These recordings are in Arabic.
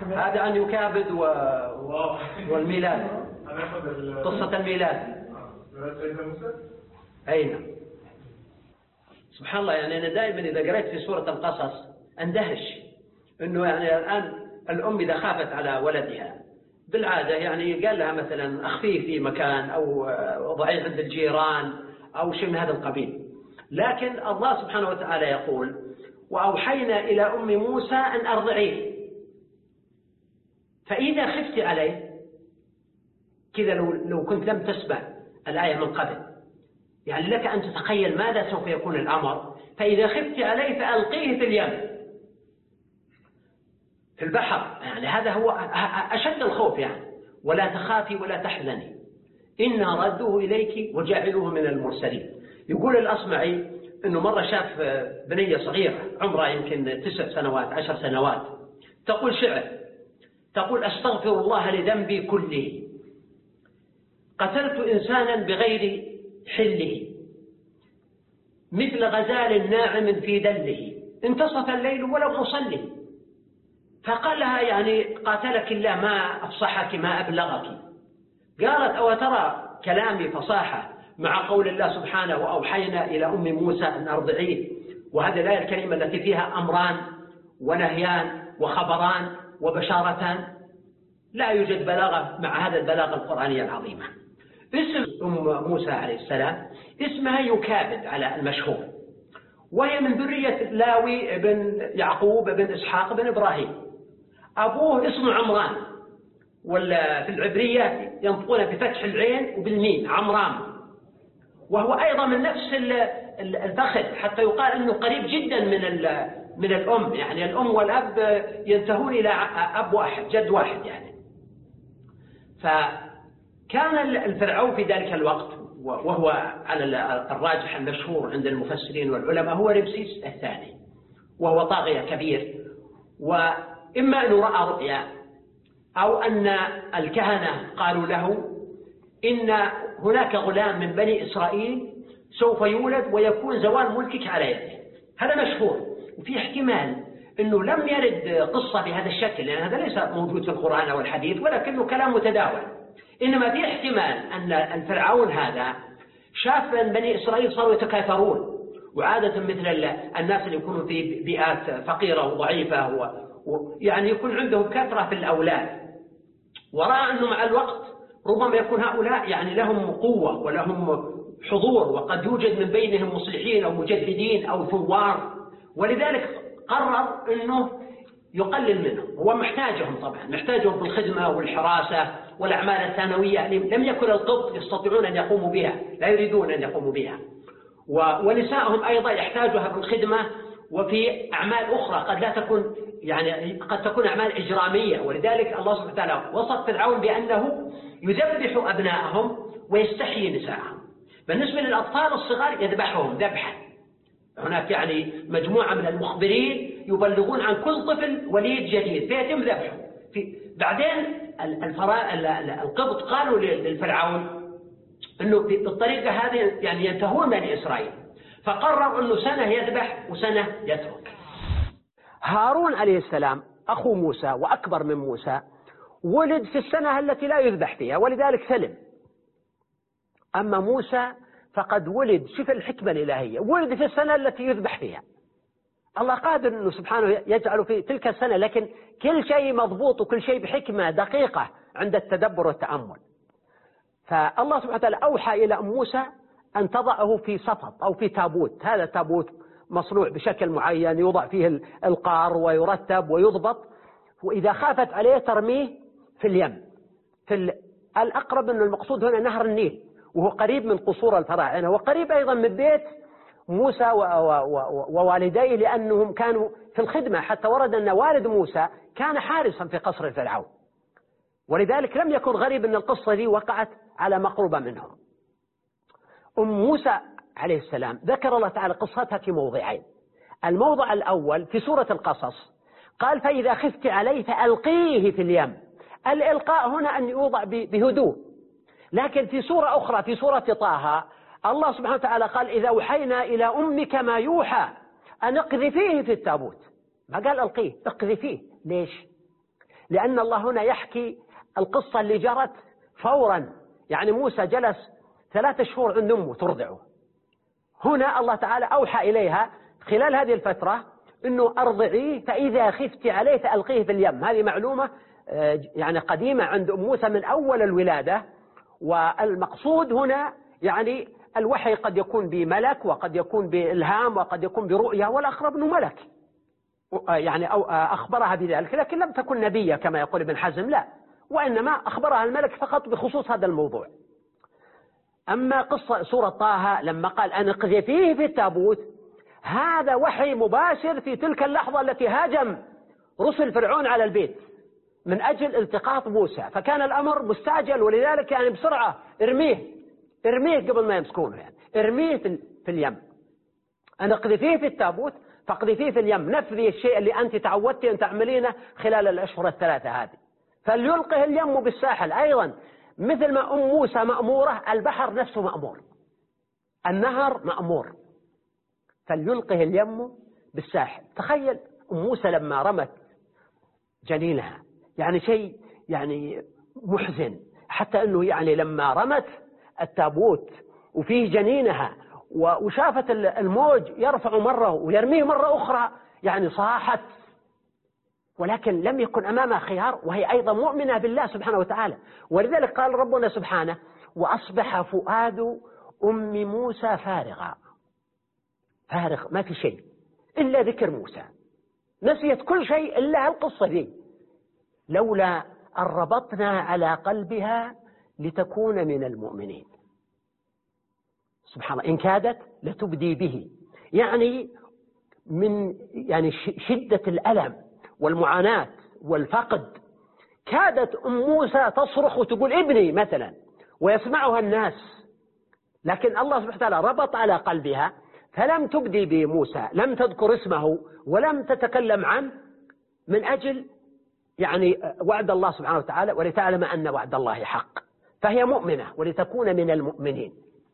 هذا عن يكابد والميلاد، قصة الميلاد. أين سبحان الله. يعني أنا دائما إذا قرأت في سورة القصص أندهش إنه يعني الآن الأم إذا خافت على ولدها بالعادة يعني قال لها مثلا أخفيه في مكان أو ضعيه عند الجيران أو شيء من هذا القبيل، لكن الله سبحانه وتعالى يقول وأوحينا إلى أم موسى أن أرضعيه فإذا خفت عليه. كذا لو كنت لم تسمع الآية من قبل يعني لك أن تتخيل ماذا سوف يكون الأمر. فإذا خفت عليه فألقيه في اليم، في البحر. يعني هذا هو أشد الخوف يعني. ولا تخافي ولا تحزني إنا ردوه إليك وجعلوه من المرسلين. يقول الأصمعي أنه مرة شاف بنية صغيرة عمرها يمكن 9 سنوات 10 سنوات تقول شعر، تقول أستغفر الله لذنبي كله، قتلت إنسانا بغير حله، مثل غزال ناعم في دله، انتصف الليل ولم أصلي. فقال لها يعني قاتلك الله ما أفصحك ما أبلغك. قالت أو ترى كلامي فصاحة مع قول الله سبحانه وأوحينا إلى أم موسى أن أرضعيه، وهذه الآية الكريمة التي فيها أمران ونهيان وخبران وبشارتان. لا يوجد بلاغة مع هذا البلاغة القرآنية العظيمة. اسم أم موسى عليه السلام اسمها يكابد على المشهور، وهي من ذرية لاوي بن يعقوب بن إسحاق بن إبراهيم. أبوه اسمه عمران، ولا في العبرية ينطقون بفتح العين وبالميم عمران، وهو أيضا من نفس الفخذ، حتى يقال أنه قريب جدا من الأم. يعني الأم والأب ينتهون إلى أب واحد جد واحد يعني. فكان الفرعون في ذلك الوقت وهو على الراجح المشهور عند المفسرين والعلماء هو رمسيس الثاني، وهو طاغية كبير. وإما أنه رأى رؤيا أو أن الكهنة قالوا له إن هناك غلام من بني إسرائيل سوف يولد ويكون زوال ملكك على يده. هذا مشهور. وفي احتمال أنه لم يرد قصة بهذا الشكل، لأن هذا ليس موجود في القرآن أو الحديث، ولكنه كلام متداول. إنما في احتمال أن الفرعون هذا شاف أن بني إسرائيل صاروا يتكاثرون، وعادة مثل الناس اللي يكونوا في بيئات فقيرة وضعيفة يعني يكون عندهم كثرة في الأولاد، ورأى أنه مع الوقت ربما يكون هؤلاء يعني لهم قوة ولهم حضور، وقد يوجد من بينهم مصلحين أو مجددين أو ثوار، ولذلك قرر أنه يقلل منهم. هو محتاجهم طبعا، محتاجهم في الخدمة والحراسة والأعمال الثانوية لم يكن القبط يستطيعون أن يقوموا بها، لا يريدون أن يقوموا بها. ونسائهم أيضا يحتاجها في الخدمة وفي أعمال أخرى قد لا تكون يعني قد تكون أعمال إجرامية. ولذلك الله سبحانه وتعالى وصف فرعون بأنه يذبح أبناءهم ويستحيي نساءهم. بالنسبة للأطفال الصغار يذبحهم ذبحا. هناك يعني مجموعة من المخبرين يبلغون عن كل طفل وليد جديد فيتم ذبحه. بعدين القبط قالوا للفرعون أنه بالطريقة هذه يعني ينتهون بني إسرائيل، فقرر أنه سنة يذبح وسنة يترك. هارون عليه السلام أخو موسى وأكبر من موسى ولد في السنة التي لا يذبح فيها، ولذلك سلم. أما موسى فقد ولد، شوف الحكمة الإلهية، ولد في السنة التي يذبح فيها. الله قادر أنه سبحانه يجعل في تلك السنة، لكن كل شيء مضبوط وكل شيء بحكمة دقيقة عند التدبر والتأمل. فالله سبحانه وتعالى أوحى إلى موسى أن تضعه في سفط أو في تابوت. هذا تابوت مصنوع بشكل معين يوضع فيه القار ويرتب ويضبط، وإذا خافت عليه ترميه في اليم. الأقرب أن المقصود هنا نهر النيل، وهو قريب من قصور الفراعنة، وقريب أيضا من بيت موسى ووالديه، لأنهم كانوا في الخدمة. حتى ورد أن والد موسى كان حارسا في قصر الفرعون، ولذلك لم يكن غريب أن القصة دي وقعت على مقربة منهم. أم موسى عليه السلام ذكر الله تعالى قصتها في موضعين. الموضع الأول في سورة القصص قال فإذا خفت عليه فألقيه في اليم. الإلقاء هنا أن يوضع بهدوء. لكن في سورة أخرى في سورة طه الله سبحانه وتعالى قال إذا أوحينا إلى أمك ما يوحى أن اقذفيه في التابوت. ما قال ألقيه، اقذفيه. ليش؟ لأن الله هنا يحكي القصة اللي جرت فورا. يعني موسى جلس 3 شهور عند أمه ترضعه، هنا الله تعالى أوحى إليها خلال هذه الفترة أنه أرضعيه، فإذا خفت عليه فألقيه في اليم. هذه معلومة يعني قديمة عند أم موسى من أول الولادة. والمقصود هنا يعني الوحي قد يكون بملك وقد يكون بإلهام وقد يكون برؤية، والأقرب أنه ملك يعني أو أخبرها بذلك، لكن لم تكن نبية كما يقول ابن حزم، لا، وإنما أخبرها الملك فقط بخصوص هذا الموضوع. أما قصة سورة طه لما قال أن اقذفيه في التابوت، هذا وحي مباشر في تلك اللحظة التي هاجم رسل فرعون على البيت من أجل التقاط موسى، فكان الأمر مستعجل، ولذلك يعني بسرعة ارميه قبل ما يمسكونه، يعني ارميه في اليم. أن اقذفيه في التابوت فاقذفيه في اليم، نفذي الشيء اللي أنت تعودتي أن تعملينه خلال الأشهر ال3 هذه. فليلقه اليم بالساحل أيضا، مثل ما أم موسى مأمورة، البحر نفسه مأمور، النهر مأمور، فليلقه اليم بالساحل. تخيل أم موسى لما رمت جنينها، يعني شيء يعني محزن، حتى أنه يعني لما رمت التابوت وفيه جنينها وشافت الموج يرفع مرة ويرميه مرة أخرى، يعني صاحت، ولكن لم يكن أمامها خيار، وهي أيضا مؤمنة بالله سبحانه وتعالى. ولذلك قال ربنا سبحانه: وأصبح فؤاد أم موسى فارغا. فارغ، ما في شيء إلا ذكر موسى، نسيت كل شيء إلا القصة دي. لولا أن ربطنا على قلبها لتكون من المؤمنين. سبحان الله، إن كادت لتبدي به، يعني من يعني شدة الألم والمعاناة والفقد، كادت أم موسى تصرخ وتقول ابني مثلا، ويسمعها الناس، لكن الله سبحانه وتعالى ربط على قلبها فلم تبدي بموسى، لم تذكر اسمه ولم تتكلم عنه، من أجل يعني وعد الله سبحانه وتعالى، ولتعلم أن وعد الله حق، فهي مؤمنة ولتكون من المؤمنين.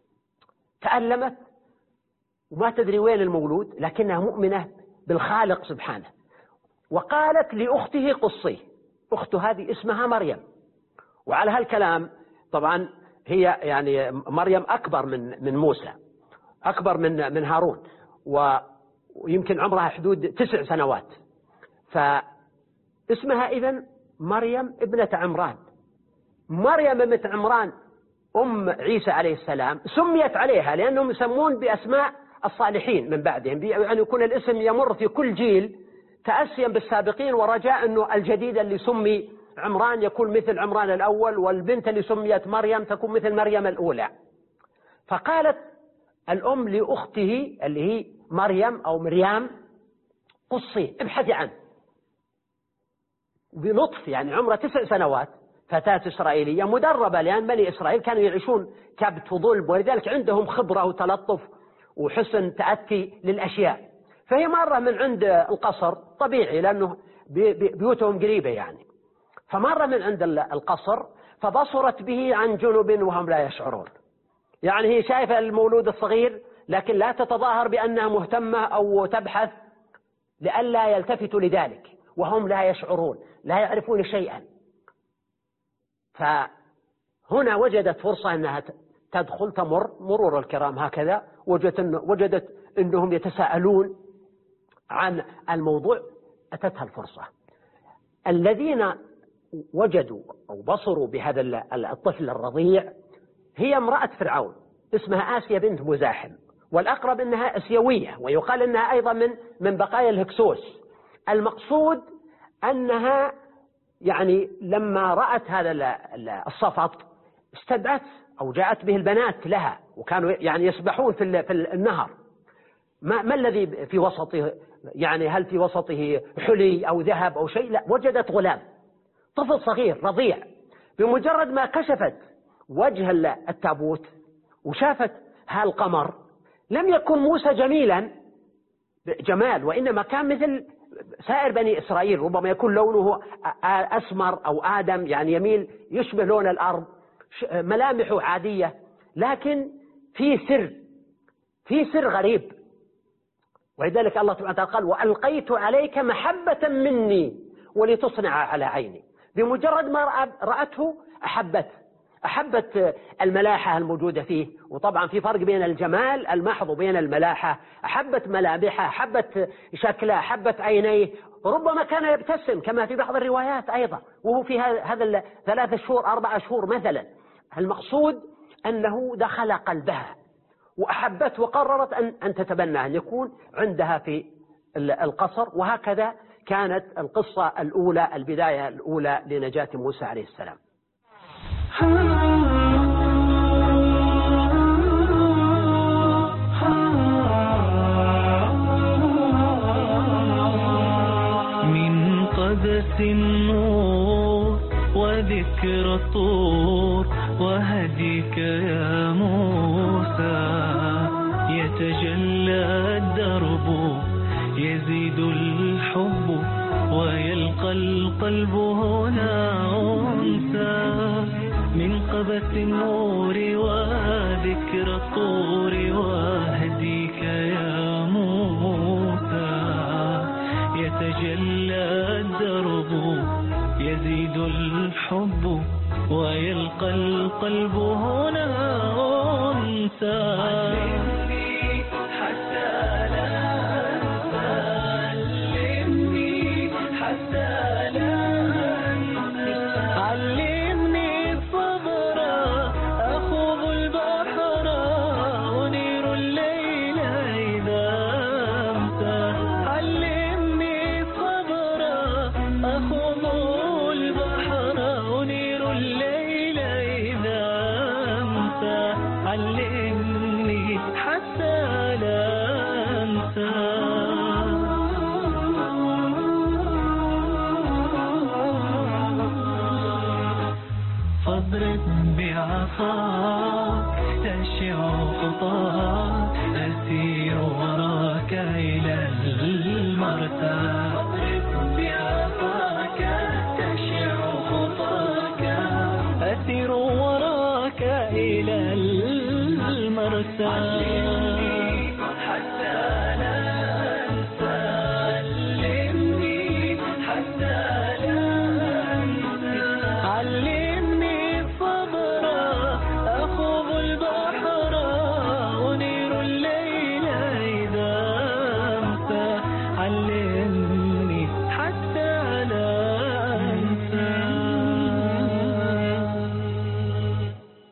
تألمت وما تدري وين المولود، لكنها مؤمنة بالخالق سبحانه. وقالت لأخته قصيه، أخته هذه اسمها مريم، وعلى هالكلام طبعا هي يعني مريم أكبر من موسى، أكبر من هارون، ويمكن عمرها حدود 9 سنوات، فاسمها إذن مريم ابنة عمران. مريم ابنة عمران أم عيسى عليه السلام سميت عليها لأنهم يسمون بأسماء الصالحين من بعدهم، يعني يكون الاسم يمر في كل جيل تأسيا بالسابقين، ورجاء أنه الجديد اللي سمي عمران يكون مثل عمران الأول، والبنت اللي سميت مريم تكون مثل مريم الأولى. فقالت الأم لأخته اللي هي مريم أو مريم: قصي، ابحثي عنه. بلطف، يعني عمرها 9 سنوات، فتاة إسرائيلية مدربة، لأن بني إسرائيل كانوا يعيشون كبت وظلم، ولذلك عندهم خبرة وتلطف وحسن تأتي للأشياء. فهي مرة من عند القصر، طبيعي لأنه بيوتهم قريبة يعني، فمرة من عند القصر فبصرت به عن جنب وهم لا يشعرون. يعني هي شايفة المولود الصغير لكن لا تتظاهر بأنها مهتمة أو تبحث، لئلا يلتفتوا لذلك وهم لا يشعرون، لا يعرفون شيئا. فهنا وجدت فرصة أنها تدخل تمر مرور الكرام هكذا، وجدت أنهم يتساءلون عن الموضوع، أتتها الفرصة. الذين وجدوا أو بصروا بهذا الطفل الرضيع هي امرأة فرعون اسمها آسيا بنت مزاحم، والأقرب أنها أسيوية، ويقال أنها أيضا من بقايا الهكسوس. المقصود أنها يعني لما رأت هذا الصفط استدعت أو جاءت به البنات لها، وكانوا يعني يسبحون في النهر. ما الذي في وسطه؟ يعني هل في وسطه حلي أو ذهب أو شيء؟ لا، وجدت غلام، طفل صغير رضيع. بمجرد ما كشفت وجه التابوت وشافت هالقمر، لم يكن موسى جميلا جمال، وإنما كان مثل سائر بني إسرائيل، ربما يكون لونه أسمر أو آدم، يعني يميل يشبه لون الأرض، ملامحه عادية، لكن في سر غريب. ولذلك الله سبحانه وتعالى قال: وألقيت عليك محبة مني ولتصنع على عيني. بمجرد ما رأته أحبت الملاحة الموجودة فيه. وطبعا في فرق بين الجمال المحض وبين الملاحة. أحبت ملامحه، أحبت شكله، أحبت عينيه، ربما كان يبتسم كما في بعض الروايات أيضا وهو في هذا 3 شهور 4 شهور مثلا. المقصود أنه دخل قلبها وأحبت وقررت أن تتبنى أن يكون عندها في القصر. وهكذا كانت القصة الأولى، البداية الأولى لنجاة موسى عليه السلام. من قبس النور وذكر الطور وهديك يا موسى يتجلى الدرب يزيد الحب ويلقى القلب هنا أنسى. من قبس النور وذكر الطور وهديك يا موسى يتجلى الدرب يزيد الحب ويلقى القلب هنا أنسى. فاضرب بعصاك تشع خطاك أسير وراك إلى المرتاح